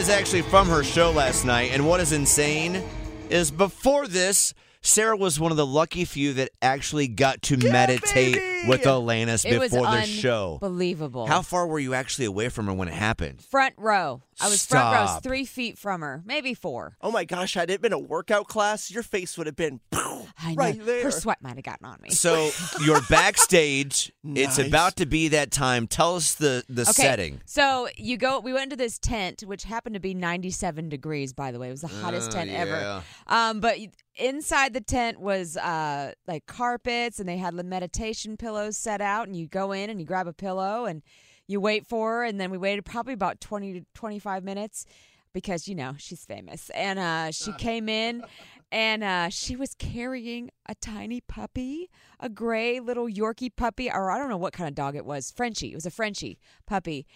is actually from her show last night. And what is insane is before this, Sarah was one of the lucky few that actually got to meditate with Alanis before their show. Unbelievable. How far were you actually away from her when it happened? Front row. I was front row, Stop. 3 feet from her, maybe 4. Oh my gosh, had it been a workout class, your face would have been I know. right there. Her sweat might have gotten on me. So you're backstage. It's Nice. about to be that time. Tell us the setting. So we went into this tent, which happened to be 97 degrees, by the way. It was the hottest tent ever. But inside the tent was like carpets, and they had the meditation pillows set out, and you go in and you grab a pillow and you wait for her, and then we waited probably about 20 to 25 minutes because, she's famous. And she came in, and she was carrying a tiny puppy, a gray little Yorkie puppy, or I don't know what kind of dog it was. Frenchie. It was a Frenchie puppy.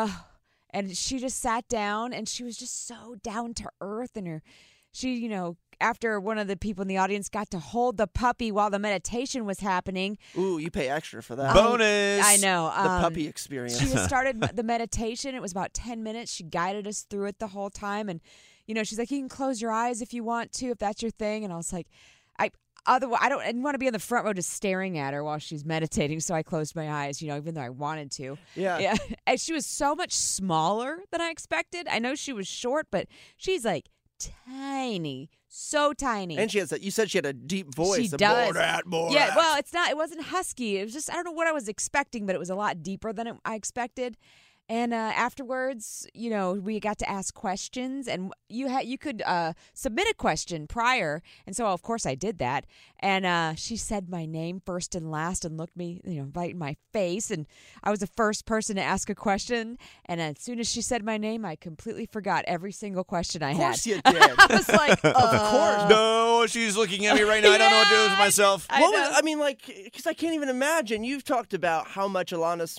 And she just sat down, and she was just so down to earth, and she, after one of the people in the audience got to hold the puppy while the meditation was happening. Ooh, you pay extra for that. Bonus. I know. The puppy experience. She just started the meditation. It was about 10 minutes. She guided us through it the whole time. And, she's like, you can close your eyes if you want to, if that's your thing. And I was like, otherwise, I didn't want to be in the front row just staring at her while she's meditating. So I closed my eyes, even though I wanted to. Yeah. And she was so much smaller than I expected. I know she was short, but she's like tiny. So tiny. And she has you said she had a deep voice. She does. More Yeah, well, it wasn't husky. It was just, I don't know what I was expecting, but it was a lot deeper than I expected. And afterwards, we got to ask questions, and you could submit a question prior, and so of course I did that. And she said my name first and last, and looked me, right in my face, and I was the first person to ask a question. And as soon as she said my name, I completely forgot every single question I had. Of course you did. I was like, Of course. No, she's looking at me right now. I don't know what to do with myself. Because I can't even imagine. You've talked about how much Alanis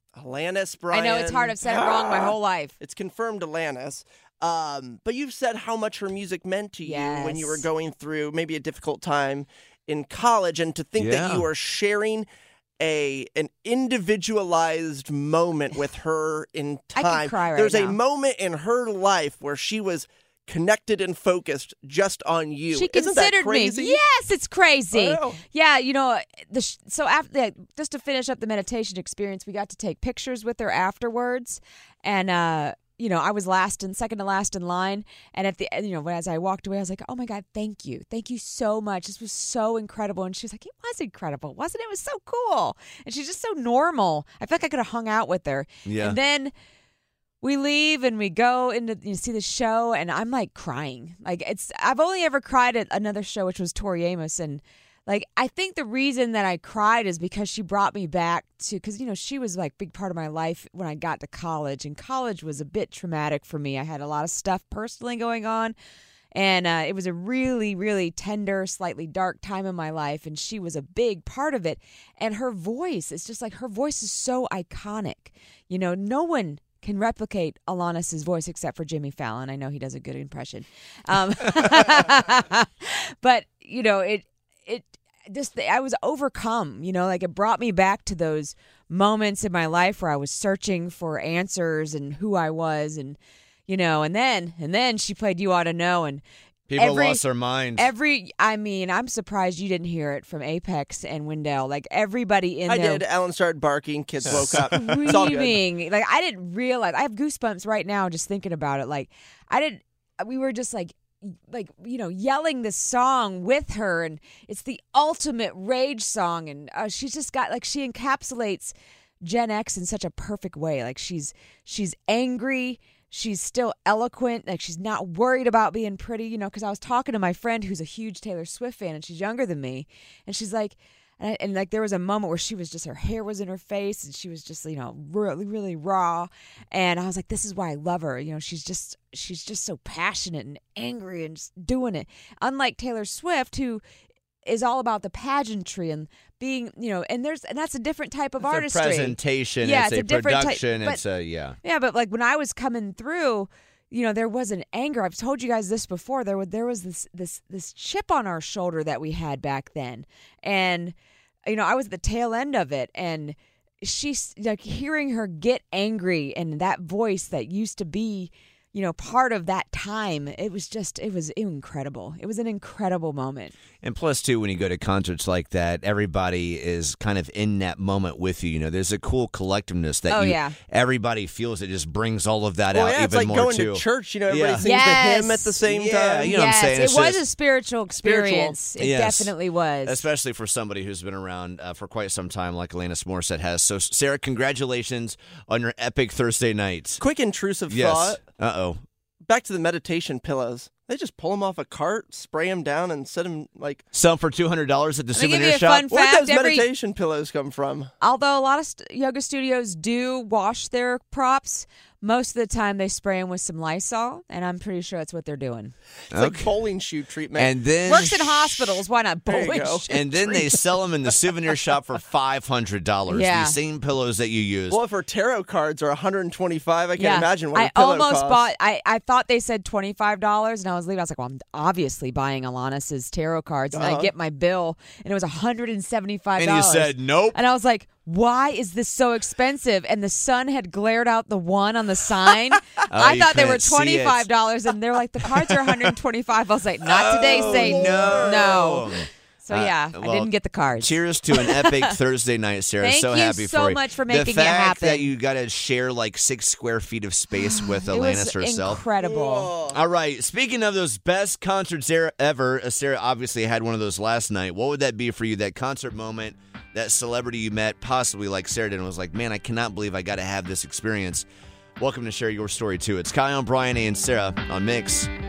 Brian. I know it's hard. I've said it wrong my whole life. It's confirmed Alanis. But you've said how much her music meant to you when you were going through maybe a difficult time in college, and to think that you are sharing an individualized moment with her in time. I could cry right There's now. a moment in her life where she was connected and focused just on you. She Isn't that considered me. crazy? Yes, it's crazy. I know. Yeah, so after just to finish up the meditation experience, we got to take pictures with her afterwards, and I was second to last in line, and at the as I walked away, I was like, oh my God, thank you so much. This was so incredible. And she was like, it was incredible, wasn't it? It was so cool, and she's just so normal. I feel like I could have hung out with her. Yeah. And then we leave and we go into see the show, and I'm like crying. Like I've only ever cried at another show, which was Tori Amos, and I think the reason that I cried is because she brought me back to, because she was like a big part of my life when I got to college, and college was a bit traumatic for me. I had a lot of stuff personally going on, and it was a really, really tender, slightly dark time in my life, and she was a big part of it. And her voice, it's just like her voice is so iconic. No one can replicate Alanis's voice except for Jimmy Fallon. I know he does a good impression. But, I was overcome, it brought me back to those moments in my life where I was searching for answers and who I was, and, and then she played You Ought to Know, and People lost their minds. I'm surprised you didn't hear it from Apex and Wendell. Like everybody in I there. did. Ellen started barking. Kids woke up. It's all good. Screaming. Like I didn't realize. I have goosebumps right now just thinking about it. Like we were just like yelling this song with her, and it's the ultimate rage song. And she's just got she encapsulates Gen X in such a perfect way. Like she's angry. She's still eloquent. Like she's not worried about being pretty, because I was talking to my friend who's a huge Taylor Swift fan, and she's younger than me. And she's like, and there was a moment where she was just, her hair was in her face, and she was just, really, really raw. And I was like, this is why I love her. She's just so passionate and angry and just doing it. Unlike Taylor Swift, who is all about the pageantry and being, and that's a different type of artistry. It's a presentation. Yeah, it's a different production. type, Yeah, but when I was coming through, there was an anger. I've told you guys this before. There was this chip on our shoulder that we had back then, and I was at the tail end of it, and she's hearing her get angry, and that voice that used to be part of that time. It was incredible. It was an incredible moment. And plus, too, when you go to concerts like that, everybody is kind of in that moment with you. There's a cool collectiveness that everybody feels. It just brings all of that out even more, too. It's like going to church. Everybody sings the hymn at the same time. You know what I'm saying? It was a spiritual experience. It definitely was. Especially for somebody who's been around for quite some time like Alanis Morissette has. So, Sarah, congratulations on your epic Thursday night. Quick intrusive thought. Uh-oh. Back to the meditation pillows. They just pull them off a cart, spray them down, and set them Some for $200 at the souvenir shop. Fun fact, where do those meditation pillows come from? Although a lot of yoga studios do wash their props, most of the time they spray them with some Lysol, and I'm pretty sure that's what they're doing. It's like bowling shoe treatment. And then works in hospitals. Why not bowling shoe? And then they sell them in the souvenir shop for $500. Yeah. The same pillows that you use. Well, if our tarot cards are $125, I can't imagine what I a pillow almost costs. bought. I thought they said $25, and I was leaving. I was like, well, I'm obviously buying Alanis's tarot cards, and I get my bill, and it was $175. And you said nope. And I was like, why is this so expensive? And the sun had glared out the one on the sign. I thought they were $25, and they're like, the cards are $125. I was like, not today, Satan. No. So, I didn't get the cards. Cheers to an epic Thursday night, Sarah. Thank so you happy so for you. much for making the fact it happen. that you got to share like 6 square feet of space with it Alanis was herself. Incredible. Whoa. All right. Speaking of those best concerts ever, Sarah obviously had one of those last night. What would that be for you? That concert moment, that celebrity you met, possibly like Sarah did, and was like, man, I cannot believe I got to have this experience. Welcome to share your story, too. It's Kyle, Brian, and Sarah on Mix.